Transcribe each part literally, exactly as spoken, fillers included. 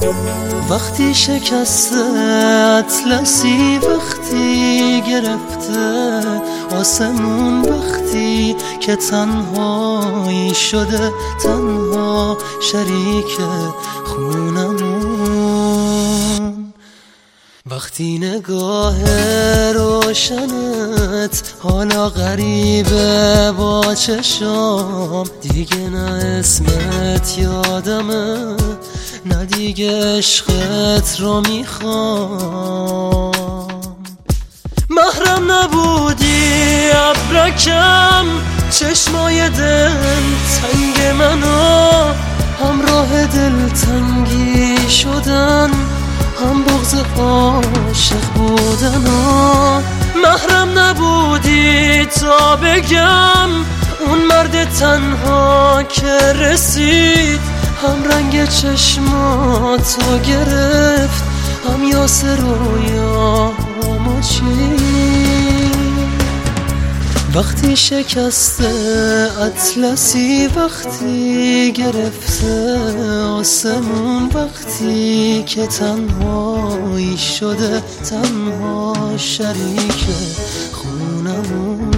وقتی شکسته اطلسی، وقتی گرفته آسمون، وقتی که تنهایی شده تنها شریک خونمون، وقتی نگاه روشنت حالا غریبه با چشام، دیگه نه اسمت یادمه نه دیگه عشقت رو میخوام. محرم نبودی ابرکم، چشمای دل تنگ منو، همراه دل تنگی شدن، هم بغض عاشق بودن. محرم نبودی تا بگم اون مرد تنها که رسید، هم رنگ چشماتو گرفت، هم یاس رویامو چید. وقتی شکسته اطلسی، وقتی گرفته آسمون، وقتی که تنهایی شده تنها شریک خونمون.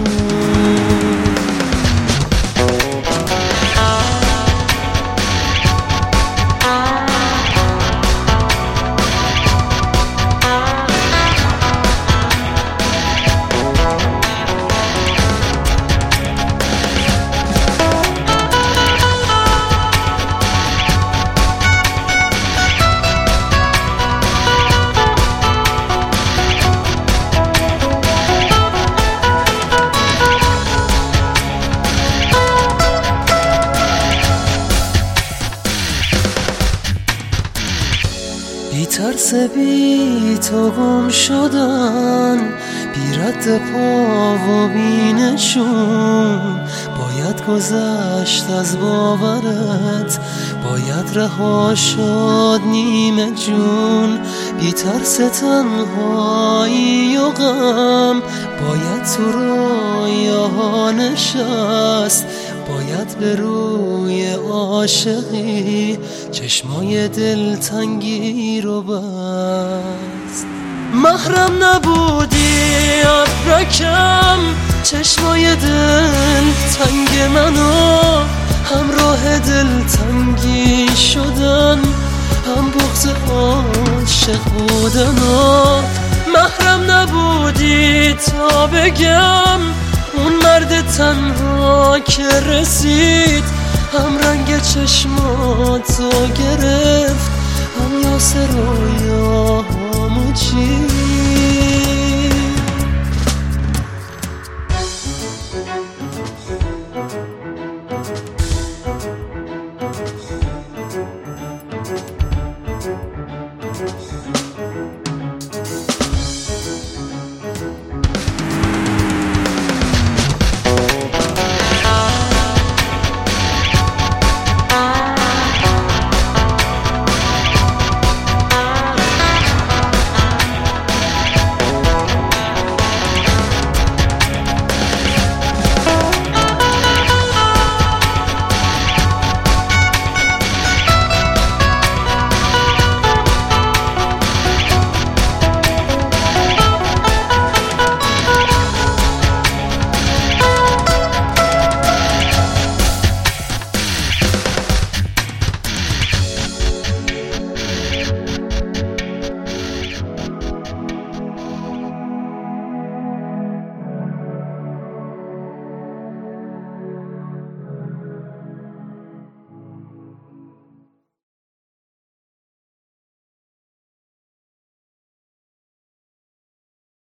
بی ترس بی تو گم شدن، بی رد پا و بی نشون، باید گذشت از باورت، باید رها شد نیمه جون. بی ترس تنهایی و غم، باید تو رویاها نشست، باید به روی عاشقی چشمای دلتنگی رو بست. محرم نبودی ابرکم، چشمای دل تنگ منو، همراه دلتنگی شدن، هم بغض عاشق بودن. محرم نبودی تا بگم اون مرد تنها که رسید، هم رنگ چشماتو گرفت، هم یاس رویامو چید.